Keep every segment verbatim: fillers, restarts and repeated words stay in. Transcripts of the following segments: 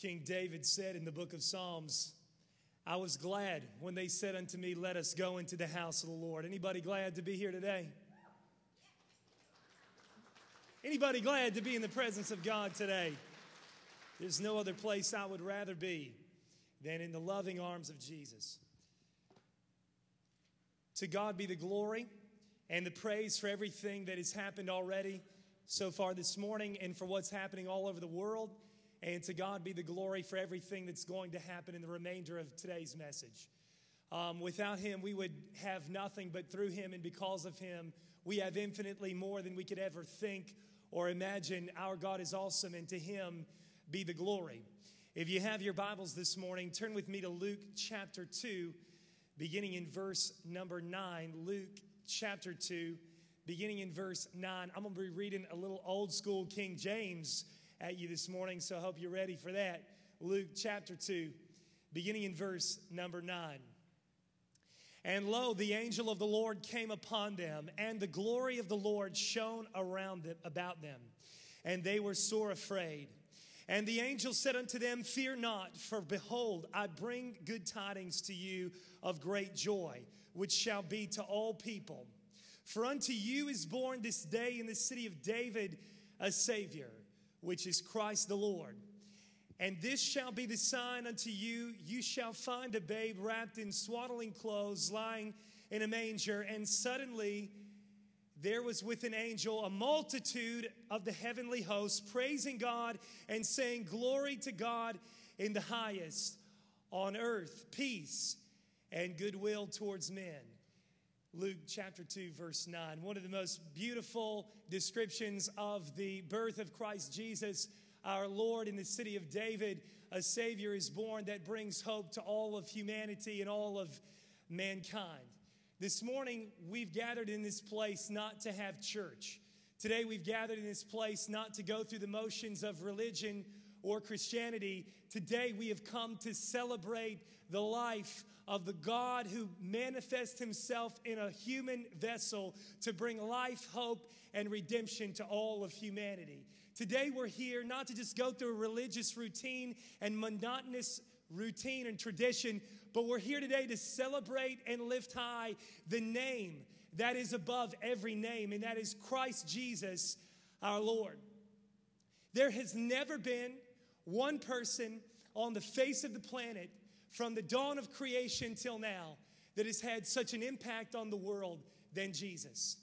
King David said in the book of Psalms, I was glad when they said unto me, let us go into the house of the Lord. Anybody glad to be here today? Anybody glad to be in the presence of God today? There's no other place I would rather be than in the loving arms of Jesus. To God be the glory and the praise for everything that has happened already so far this morning and for what's happening all over the world. And to God be the glory for everything that's going to happen in the remainder of today's message. Um, without Him, we would have nothing, but through Him and because of Him, we have infinitely more than we could ever think or imagine. Our God is awesome, and to Him be the glory. If you have your Bibles this morning, turn with me to Luke chapter two, beginning in verse number nine. Luke chapter two, beginning in verse nine. I'm going to be reading a little old school King James at you this morning, so I hope you're ready for that. Luke chapter two, beginning in verse number nine. And lo, the angel of the Lord came upon them, and the glory of the Lord shone around them, about them, and they were sore afraid. And the angel said unto them, fear not, for behold, I bring good tidings to you of great joy, which shall be to all people. For unto you is born this day in the city of David a Savior, which is Christ the Lord. And this shall be the sign unto you, you shall find a babe wrapped in swaddling clothes, lying in a manger. And suddenly there was with an angel a multitude of the heavenly hosts, praising God and saying, glory to God in the highest, on earth peace and goodwill towards men. Luke chapter two, verse nine. One of the most beautiful descriptions of the birth of Christ Jesus, our Lord, in the city of David. A Savior is born that brings hope to all of humanity and all of mankind. This morning, we've gathered in this place not to have church. Today, we've gathered in this place not to go through the motions of religion or Christianity. Today, we have come to celebrate the life of the God who manifests Himself in a human vessel to bring life, hope, and redemption to all of humanity. Today we're here not to just go through a religious routine and monotonous routine and tradition, but we're here today to celebrate and lift high the name that is above every name, and that is Christ Jesus, our Lord. There has never been one person on the face of the planet from the dawn of creation till now that has had such an impact on the world than Jesus.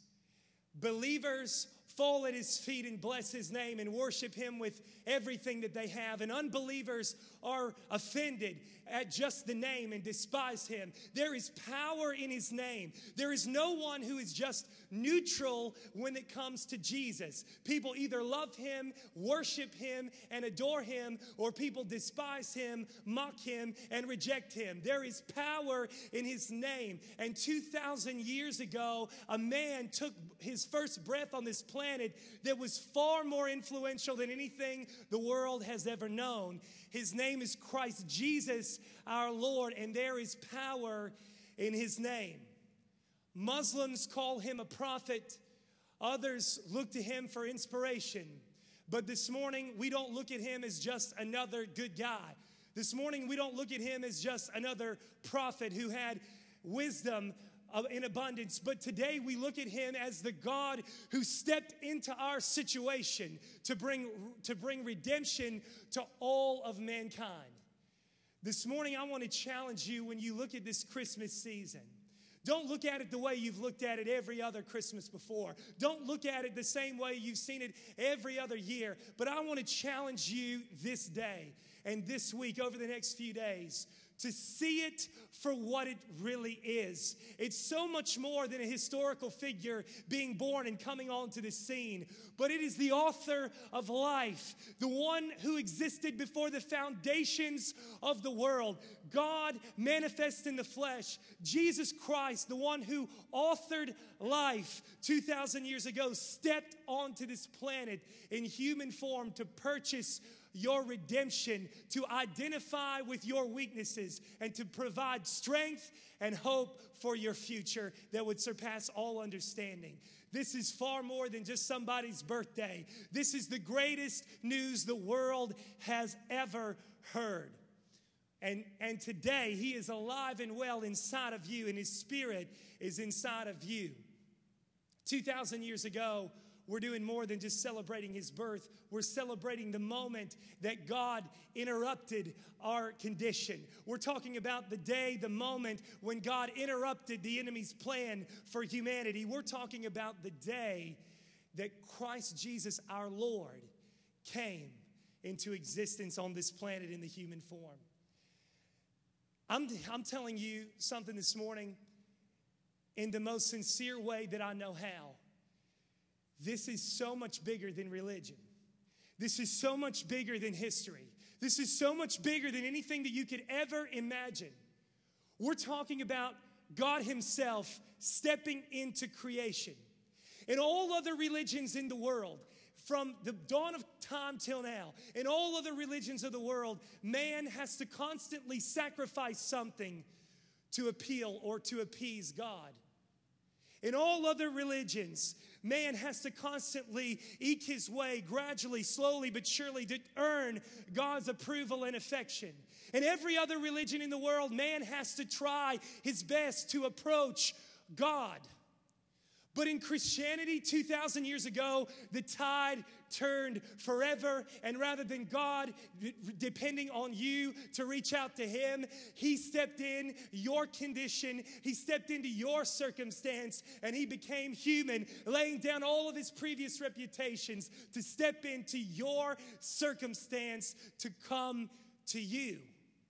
Believers fall at His feet and bless His name and worship Him with everything that they have. And unbelievers are offended at just the name and despise Him. There is power in His name. There is no one who is just neutral when it comes to Jesus. People either love Him, worship Him, and adore Him, or people despise Him, mock Him, and reject Him. There is power in His name. And two thousand years ago, a man took his first breath on this planet that was far more influential than anything the world has ever known. His name is Christ Jesus, our Lord, and there is power in His name. Muslims call Him a prophet. Others look to Him for inspiration. But this morning, we don't look at Him as just another good guy. This morning, we don't look at Him as just another prophet who had wisdom in abundance. But today we look at Him as the God who stepped into our situation to bring, to bring redemption to all of mankind. This morning I want to challenge you when you look at this Christmas season. Don't look at it the way you've looked at it every other Christmas before. Don't look at it the same way you've seen it every other year. But I want to challenge you this day and this week, over the next few days, to see it for what it really is. It's so much more than a historical figure being born and coming onto the scene, but it is the author of life, the one who existed before the foundations of the world. God manifest in the flesh, Jesus Christ, the one who authored life two thousand years ago, stepped onto this planet in human form to purchase your redemption, to identify with your weaknesses, and to provide strength and hope for your future that would surpass all understanding. This is far more than just somebody's birthday. This is the greatest news the world has ever heard. And, and today, he is alive and well inside of you, and his spirit is inside of you. two thousand years ago, we're doing more than just celebrating his birth. We're celebrating the moment that God interrupted our condition. We're talking about the day, the moment when God interrupted the enemy's plan for humanity. We're talking about the day that Christ Jesus, our Lord, came into existence on this planet in the human form. I'm, I'm telling you something this morning in the most sincere way that I know how. This is so much bigger than religion. This is so much bigger than history. This is so much bigger than anything that you could ever imagine. We're talking about God himself stepping into creation. And all other religions in the world, from the dawn of time till now, in all other religions of the world, man has to constantly sacrifice something to appeal or to appease God. In all other religions, man has to constantly eke his way, gradually, slowly, but surely, to earn God's approval and affection. In every other religion in the world, man has to try his best to approach God. But in Christianity, two thousand years ago, the tide turned forever. And rather than God d- depending on you to reach out to him, he stepped in your condition. He stepped into your circumstance, and he became human, laying down all of his previous reputations to step into your circumstance to come to you.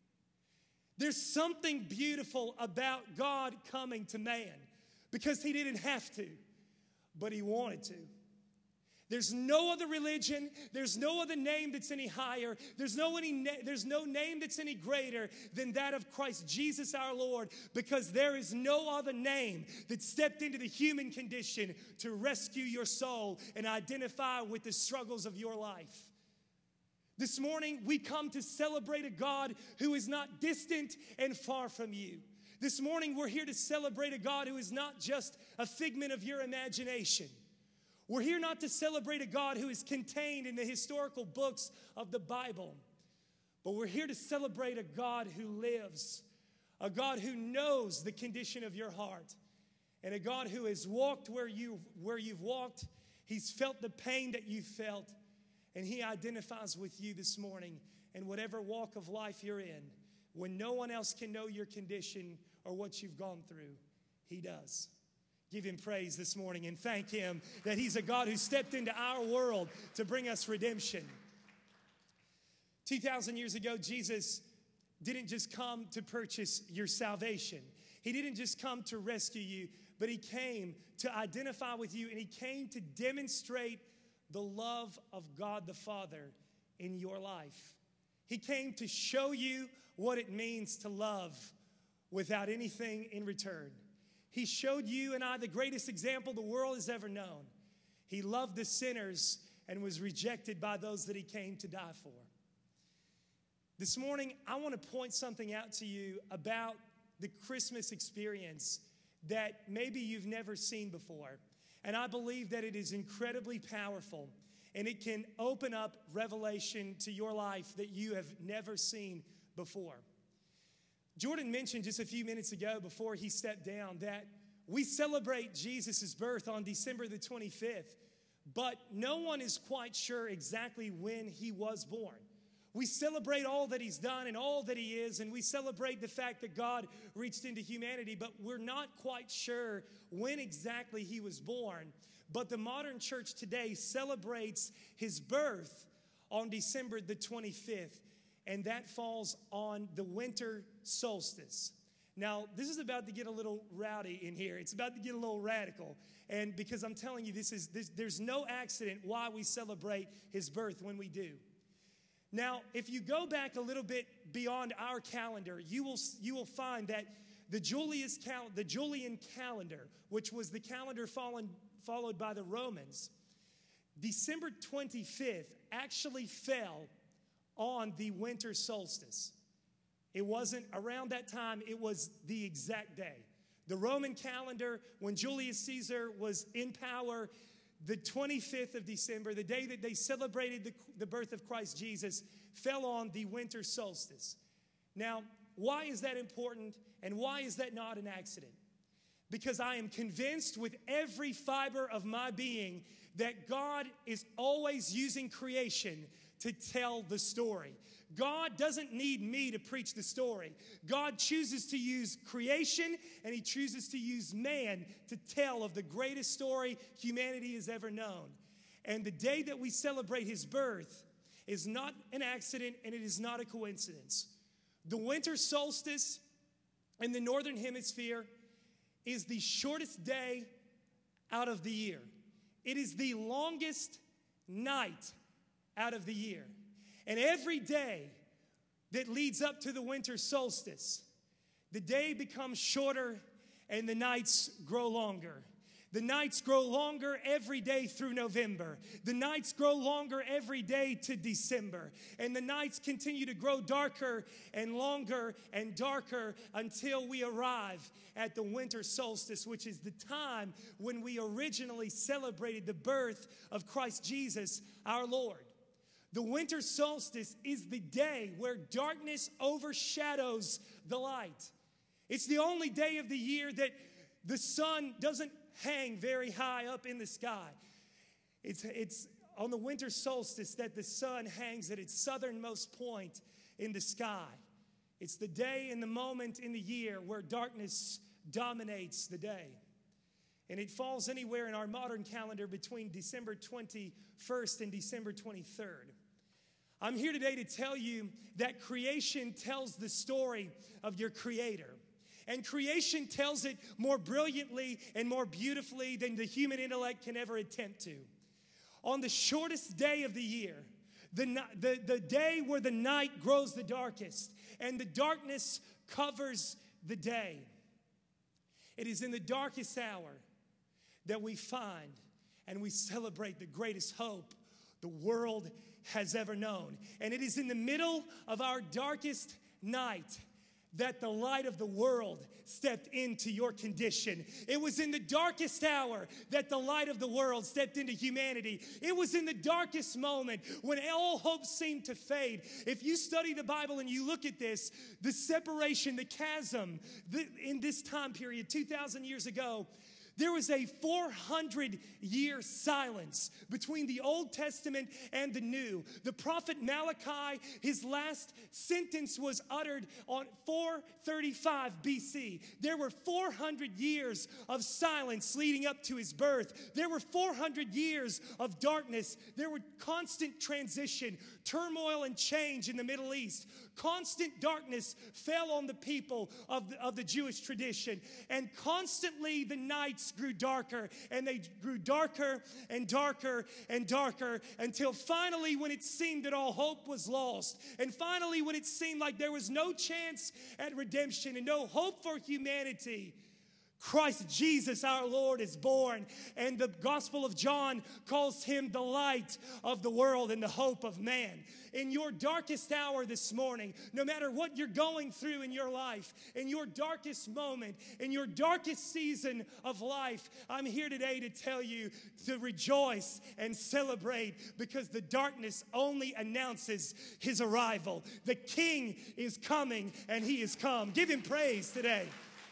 There's something beautiful about God coming to man, because he didn't have to, but he wanted to. There's no other religion. There's no other name that's any higher. There's no, any na- there's no name that's any greater than that of Christ Jesus our Lord, because there is no other name that stepped into the human condition to rescue your soul and identify with the struggles of your life. This morning, we come to celebrate a God who is not distant and far from you. This morning, we're here to celebrate a God who is not just a figment of your imagination. We're here not to celebrate a God who is contained in the historical books of the Bible, but we're here to celebrate a God who lives, a God who knows the condition of your heart, and a God who has walked where, you, where you've walked. He's felt the pain that you felt, and he identifies with you this morning in whatever walk of life you're in. When no one else can know your condition or what you've gone through, he does. Give him praise this morning and thank him that he's a God who stepped into our world to bring us redemption. two thousand years ago, Jesus didn't just come to purchase your salvation. He didn't just come to rescue you, but he came to identify with you, and he came to demonstrate the love of God the Father in your life. He came to show you what it means to love without anything in return. He showed you and I the greatest example the world has ever known. He loved the sinners and was rejected by those that he came to die for. This morning, I want to point something out to you about the Christmas experience that maybe you've never seen before. And I believe that it is incredibly powerful, and it can open up revelation to your life that you have never seen before. Jordan mentioned just a few minutes ago before he stepped down that we celebrate Jesus' birth on December the twenty-fifth, but no one is quite sure exactly when he was born. We celebrate all that he's done and all that he is, and we celebrate the fact that God reached into humanity, but we're not quite sure when exactly he was born. But the modern church today celebrates his birth on December the twenty-fifth, and that falls on the winter solstice. Now, this is about to get a little rowdy in here. It's about to get a little radical. And because I'm telling you, this is this, there's no accident why we celebrate his birth when we do. Now, if you go back a little bit beyond our calendar, you will, you will find that the, Julius cal- the Julian calendar, which was the calendar fallen, followed by the Romans, December twenty-fifth actually fell on the winter solstice. It wasn't around that time, it was the exact day. The Roman calendar, when Julius Caesar was in power, the twenty-fifth of December, the day that they celebrated the, the birth of Christ Jesus, fell on the winter solstice. Now, why is that important, and why is that not an accident? Because I am convinced with every fiber of my being that God is always using creation to tell the story. God doesn't need me to preach the story. God chooses to use creation, and he chooses to use man to tell of the greatest story humanity has ever known. And the day that we celebrate his birth is not an accident, and it is not a coincidence. The winter solstice in the northern hemisphere is the shortest day out of the year. It is the longest night out of the year. And every day that leads up to the winter solstice, the day becomes shorter and the nights grow longer. The nights grow longer every day through November. The nights grow longer every day to December. And the nights continue to grow darker and longer and darker until we arrive at the winter solstice, which is the time when we originally celebrated the birth of Christ Jesus, our Lord. The winter solstice is the day where darkness overshadows the light. It's the only day of the year that the sun doesn't hang very high up in the sky. It's, it's on the winter solstice that the sun hangs at its southernmost point in the sky. It's the day and the moment in the year where darkness dominates the day. And it falls anywhere in our modern calendar between December twenty-first and December twenty-third. I'm here today to tell you that creation tells the story of your Creator. And creation tells it more brilliantly and more beautifully than the human intellect can ever attempt to. On the shortest day of the year, the, the, the day where the night grows the darkest and the darkness covers the day, it is in the darkest hour that we find and we celebrate the greatest hope the world has ever known. And it is in the middle of our darkest night that the light of the world stepped into your condition. It was in the darkest hour that the light of the world stepped into humanity. It was in the darkest moment when all hope seemed to fade. If you study the Bible and you look at this, the separation, the chasm the, in this time period, two thousand years ago, there was a four hundred year silence between the Old Testament and the New. The prophet Malachi, his last sentence was uttered on four thirty-five B C. There were four hundred years of silence leading up to his birth. There were four hundred years of darkness. There were constant transition, turmoil, and change in the Middle East. Constant darkness fell on the people of the, of the Jewish tradition. And constantly the nights grew darker, and they grew darker and darker and darker until finally, when it seemed that all hope was lost, and finally when it seemed like there was no chance at redemption and no hope for humanity, Christ Jesus our Lord is born, and the Gospel of John calls him the light of the world and the hope of man. In your darkest hour this morning, no matter what you're going through in your life, in your darkest moment, in your darkest season of life, I'm here today to tell you to rejoice and celebrate, because the darkness only announces his arrival. The King is coming, and he is come. Give him praise today.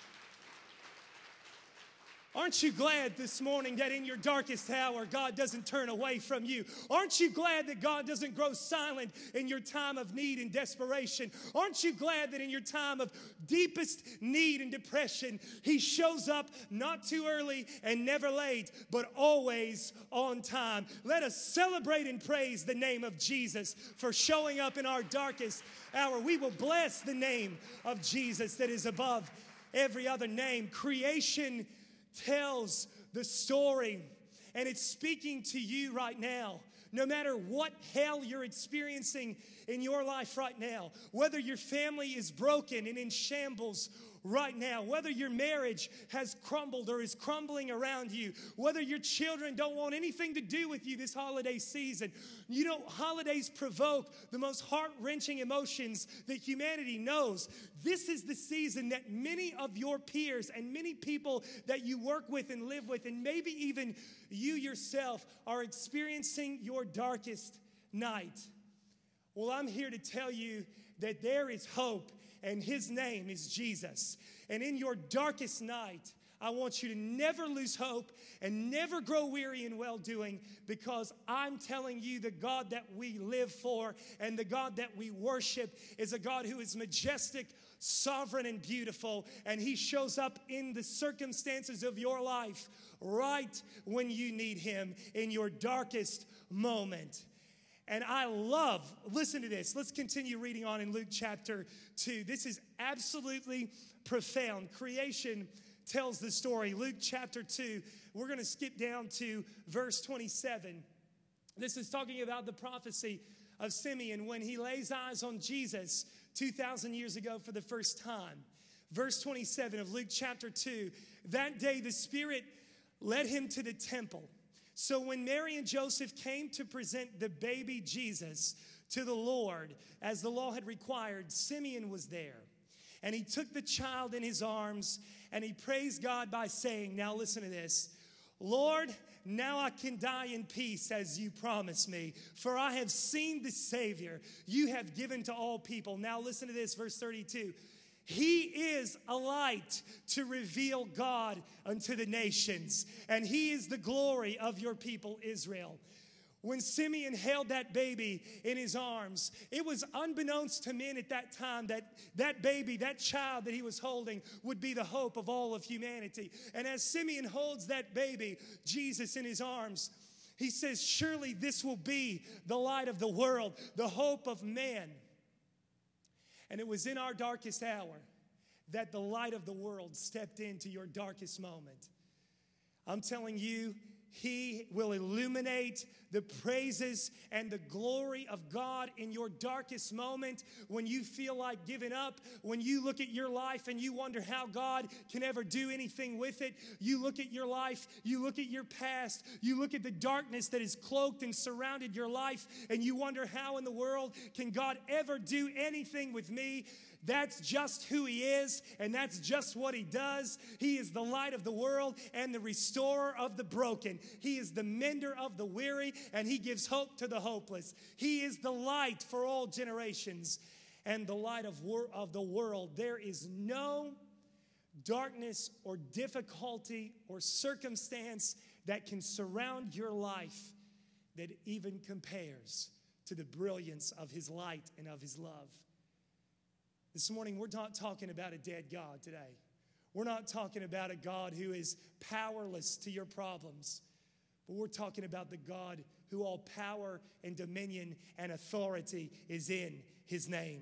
Aren't you glad this morning that in your darkest hour, God doesn't turn away from you? Aren't you glad that God doesn't grow silent in your time of need and desperation? Aren't you glad that in your time of deepest need and depression, he shows up not too early and never late, but always on time? Let us celebrate and praise the name of Jesus for showing up in our darkest hour. We will bless the name of Jesus that is above every other name. Creation tells the story, and it's speaking to you right now. No matter what hell you're experiencing in your life right now, whether your family is broken and in shambles right now, whether your marriage has crumbled or is crumbling around you, whether your children don't want anything to do with you this holiday season. You know, holidays provoke the most heart-wrenching emotions that humanity knows. This is the season that many of your peers and many people that you work with and live with, and maybe even you yourself, are experiencing your darkest night. Well, I'm here to tell you that there is hope, and his name is Jesus. And in your darkest night, I want you to never lose hope and never grow weary in well-doing, because I'm telling you the God that we live for and the God that we worship is a God who is majestic, sovereign, and beautiful. And he shows up in the circumstances of your life right when you need him in your darkest moment. And I love, listen to this. Let's continue reading on in Luke chapter two. This is absolutely profound. Creation tells the story. Luke chapter two, we're going to skip down to verse twenty-seven. This is talking about the prophecy of Simeon when he lays eyes on Jesus two thousand years ago for the first time. Verse twenty-seven of Luke chapter two, that day the Spirit led him to the temple. So when Mary and Joseph came to present the baby Jesus to the Lord, as the law had required, Simeon was there. And he took the child in his arms, and he praised God by saying, now listen to this, Lord, now I can die in peace as you promised me, for I have seen the Savior you have given to all people. Now listen to this, verse thirty-two. He is a light to reveal God unto the nations, and he is the glory of your people Israel. When Simeon held that baby in his arms, it was unbeknownst to men at that time that that baby, that child that he was holding, would be the hope of all of humanity. And as Simeon holds that baby, Jesus, in his arms, he says, surely this will be the light of the world, the hope of man. And it was in our darkest hour that the light of the world stepped into your darkest moment. I'm telling you, he will illuminate the praises and the glory of God in your darkest moment when you feel like giving up, when you look at your life and you wonder how God can ever do anything with it. You look at your life, you look at your past, you look at the darkness that is cloaked and surrounded your life, and you wonder how in the world can God ever do anything with me? That's just who he is, and that's just what he does. He is the light of the world and the restorer of the broken. He is the mender of the weary, and he gives hope to the hopeless. He is the light for all generations and the light of, wor- of the world. There is no darkness or difficulty or circumstance that can surround your life that even compares to the brilliance of his light and of his love. This morning, we're not talking about a dead God today. We're not talking about a God who is powerless to your problems, but we're talking about the God who all power and dominion and authority is in his name.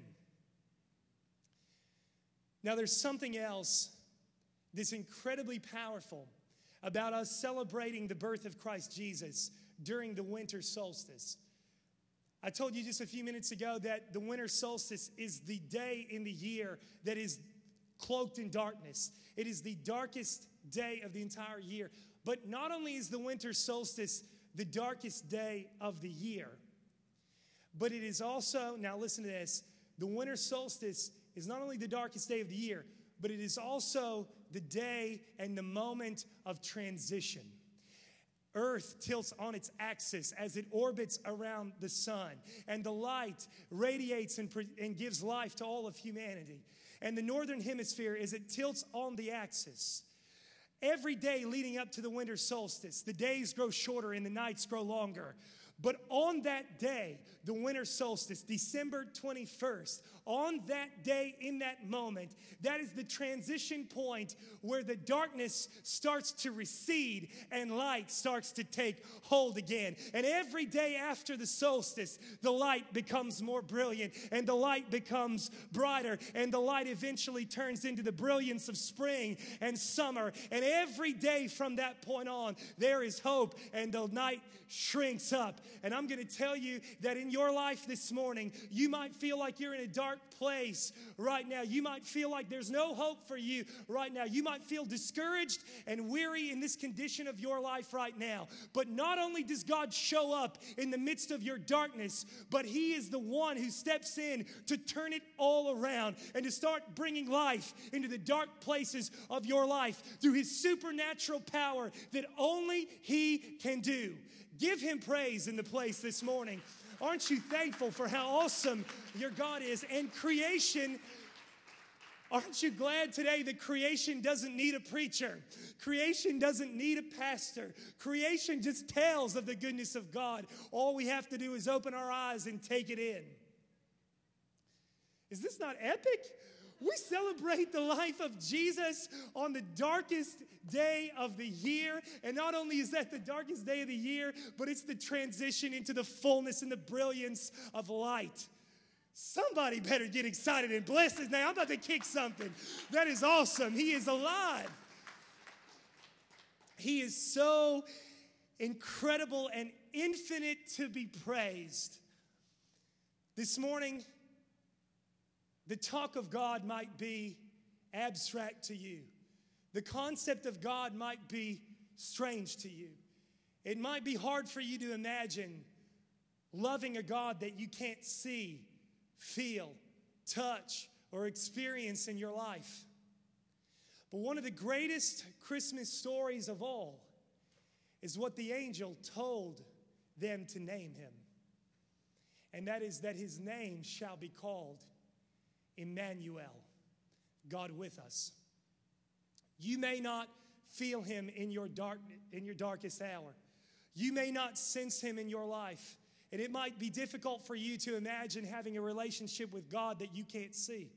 Now, there's something else that's incredibly powerful about us celebrating the birth of Christ Jesus during the winter solstice. I told you just a few minutes ago that the winter solstice is the day in the year that is cloaked in darkness. It is the darkest day of the entire year. But not only is the winter solstice the darkest day of the year, but it is also, now listen to this, the winter solstice is not only the darkest day of the year, but it is also the day and the moment of transition. Earth tilts on its axis as it orbits around the sun, and the light radiates and, and gives life to all of humanity. And the northern hemisphere, as it tilts on the axis, every day leading up to the winter solstice, the days grow shorter and the nights grow longer. But on that day, the winter solstice, December twenty-first, on that day, in that moment, that is the transition point where the darkness starts to recede and light starts to take hold again. And every day after the solstice, the light becomes more brilliant and the light becomes brighter, and the light eventually turns into the brilliance of spring and summer. And every day from that point on, there is hope, and the night shrinks up And I'm going to tell you that in your life this morning, you might feel like you're in a dark place right now. You might feel like there's no hope for you right now. You might feel discouraged and weary in this condition of your life right now. But not only does God show up in the midst of your darkness, but He is the one who steps in to turn it all around and to start bringing life into the dark places of your life through His supernatural power that only He can do. Give Him praise in the place this morning. Aren't you thankful for how awesome your God is? And creation, aren't you glad today that creation doesn't need a preacher? Creation doesn't need a pastor. Creation just tells of the goodness of God. All we have to do is open our eyes and take it in. Is this not epic? We celebrate the life of Jesus on the darkest day of the year. And not only is that the darkest day of the year, but it's the transition into the fullness and the brilliance of light. Somebody better get excited and bless His name. I'm about to kick something. That is awesome. He is alive. He is so incredible and infinite to be praised. This morning, the talk of God might be abstract to you. The concept of God might be strange to you. It might be hard for you to imagine loving a God that you can't see, feel, touch, or experience in your life. But one of the greatest Christmas stories of all is what the angel told them to name Him. And that is that His name shall be called Emmanuel, God with us. You may not feel Him in your dark, in your darkest hour. You may not sense Him in your life. And it might be difficult for you to imagine having a relationship with God that you can't see.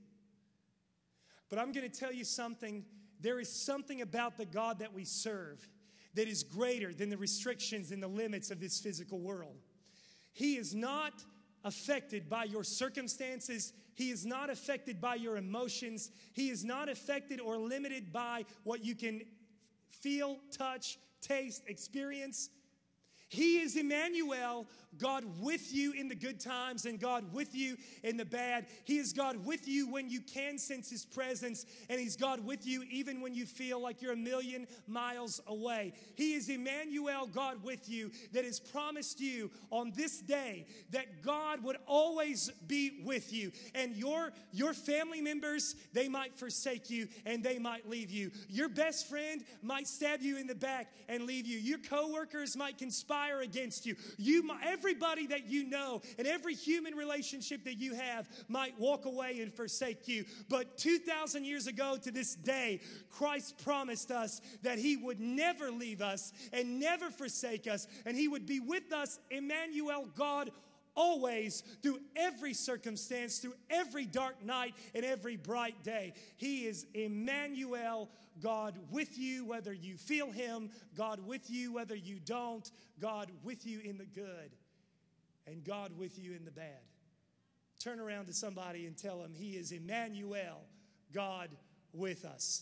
But I'm going to tell you something. There is something about the God that we serve that is greater than the restrictions and the limits of this physical world. He is not affected by your circumstances. He is not affected by your emotions. He is not affected or limited by what you can feel, touch, taste, experience. He is Emmanuel, God with you in the good times and God with you in the bad. He is God with you when you can sense His presence, and He's God with you even when you feel like you're a million miles away. He is Emmanuel, God with you, that has promised you on this day that God would always be with you. And your, your family members, they might forsake you and they might leave you. Your best friend might stab you in the back and leave you. Your coworkers might conspire against you. You, everybody that you know and every human relationship that you have might walk away and forsake you. But two thousand years ago to this day, Christ promised us that He would never leave us and never forsake us, and He would be with us, Emmanuel, God always, through every circumstance, through every dark night and every bright day. He is Emmanuel, God with you, whether you feel Him, God with you, whether you don't, God with you in the good, and God with you in the bad. Turn around to somebody and tell them He is Emmanuel, God with us.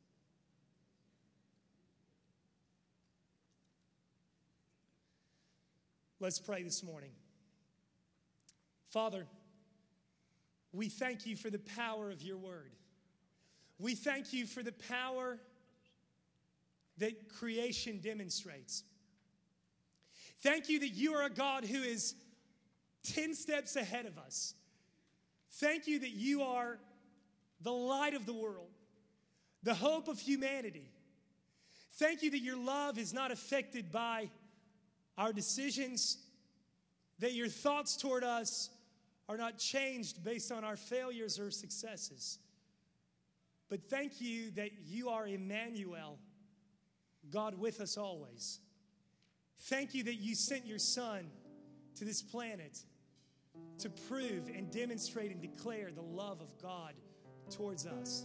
Let's pray this morning. Father, we thank You for the power of Your word. We thank You for the power that creation demonstrates. Thank You that You are a God who is ten steps ahead of us. Thank You that You are the light of the world, the hope of humanity. Thank You that Your love is not affected by our decisions, that Your thoughts toward us are not changed based on our failures or successes. But thank You that You are Emmanuel, God with us always. Thank You that You sent Your Son to this planet to prove and demonstrate and declare the love of God towards us.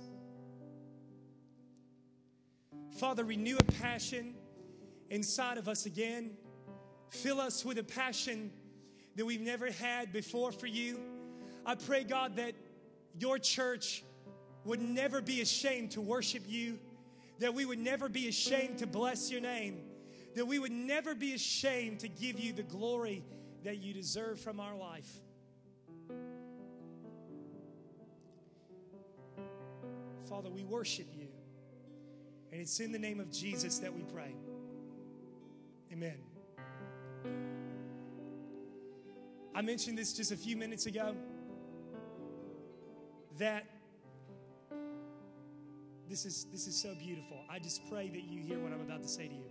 Father, renew a passion inside of us again. Fill us with a passion that we've never had before for You. I pray, God, that Your church would never be ashamed to worship You, that we would never be ashamed to bless Your name, that we would never be ashamed to give You the glory that you deserve from our life. Father, we worship you. And it's in the name of Jesus that we pray. Amen. I mentioned this just a few minutes ago, that this is, this is so beautiful. I just pray that you hear what I'm about to say to you.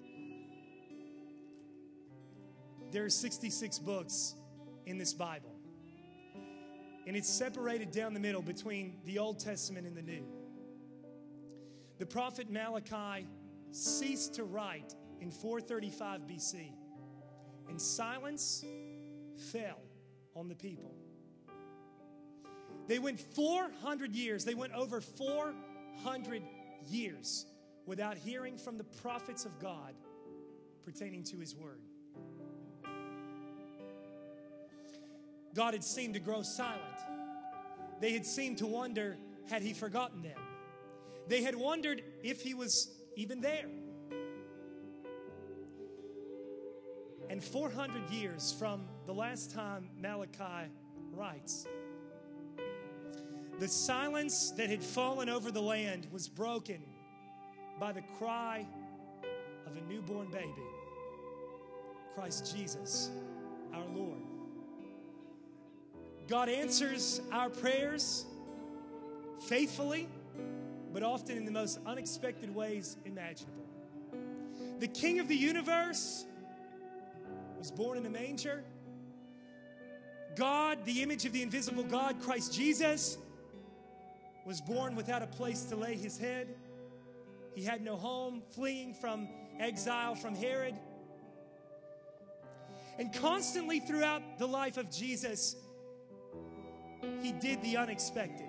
There are sixty-six books in this Bible, and it's separated down the middle between the Old Testament and the New. The prophet Malachi ceased to write in four thirty-five B C, and silence fell on the people. They went four hundred years, they went over four hundred years without hearing from the prophets of God pertaining to his word. God had seemed to grow silent. They had seemed to wonder, had he forgotten them? They had wondered if he was even there. And four hundred years from the last time Malachi writes, the silence that had fallen over the land was broken by the cry of a newborn baby, Christ Jesus, our Lord. God answers our prayers faithfully, but often in the most unexpected ways imaginable. The King of the universe was born in a manger. God, the image of the invisible God, Christ Jesus, was born without a place to lay his head. He had no home, fleeing from exile from Herod. And constantly throughout the life of Jesus, he did the unexpected.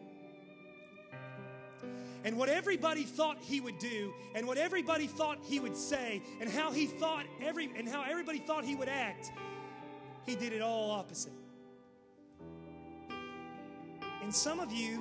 And what everybody thought he would do, and what everybody thought he would say, and how he thought every and how everybody thought he would act, he did it all opposite. And some of you,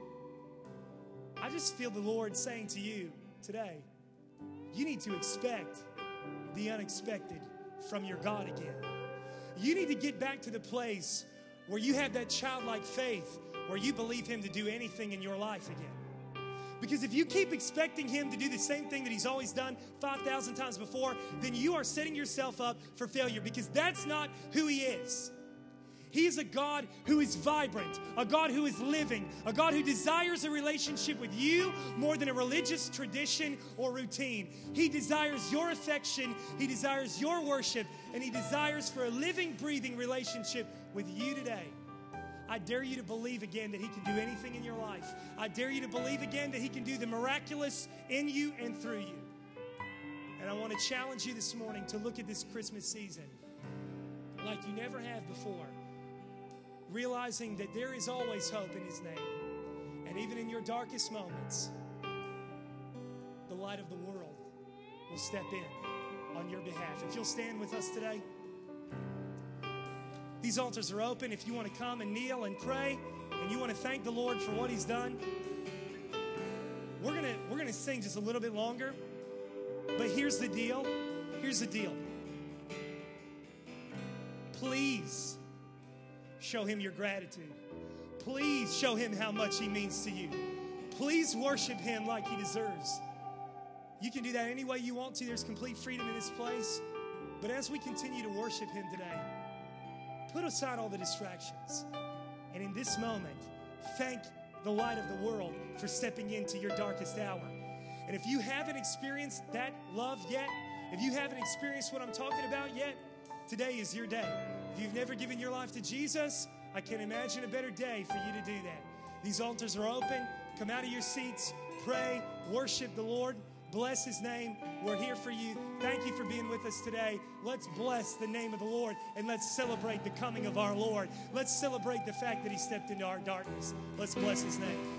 I just feel the Lord saying to you today, you need to expect the unexpected from your God again. You need to get back to the place where you have that childlike faith, where you believe him to do anything in your life again. Because if you keep expecting him to do the same thing that he's always done five thousand times before, then you are setting yourself up for failure, because that's not who he is. He is a God who is vibrant, a God who is living, a God who desires a relationship with you more than a religious tradition or routine. He desires your affection, he desires your worship, and he desires for a living, breathing relationship with you today. I dare you to believe again that he can do anything in your life. I dare you to believe again that he can do the miraculous in you and through you. And I want to challenge you this morning to look at this Christmas season like you never have before, realizing that there is always hope in his name. And even in your darkest moments, the light of the world will step in on your behalf. If you'll stand with us today. These altars are open. If you want to come and kneel and pray, and you want to thank the Lord for what he's done, we're gonna we're gonna sing just a little bit longer. But here's the deal. Here's the deal. Please show him your gratitude. Please show him how much he means to you. Please worship him like he deserves. You can do that any way you want to. There's complete freedom in this place. But as we continue to worship him today, put aside all the distractions. And in this moment, thank the light of the world for stepping into your darkest hour. And if you haven't experienced that love yet, if you haven't experienced what I'm talking about yet, today is your day. If you've never given your life to Jesus, I can't imagine a better day for you to do that. These altars are open. Come out of your seats, pray, worship the Lord, bless his name. We're here for you. Thank you for being with us today. Let's bless the name of the Lord, and let's celebrate the coming of our Lord. Let's celebrate the fact that he stepped into our darkness. Let's bless his name.